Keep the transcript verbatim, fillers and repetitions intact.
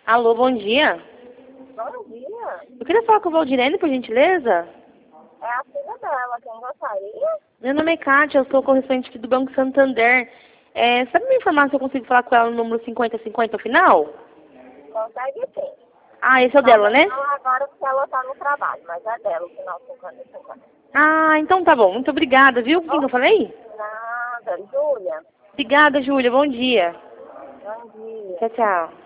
Alô, bom dia. Bom dia. Eu queria falar com a Valdirene, por gentileza. É a filha dela, quem gostaria? Meu nome é Kátia, eu sou correspondente aqui do Banco Santander. É, sabe me informar se eu consigo falar com ela no número cinquenta cinquenta ao final? Consegue sim. Ah, esse é o dela, né? Não agora porque ela tá no trabalho, mas é dela o final cinquenta cinquenta. Ah, então tá bom. Muito obrigada, viu? Com quem que eu falei? Nada, Júlia. Obrigada, Júlia. Bom dia. Bom dia. Tchau, tchau.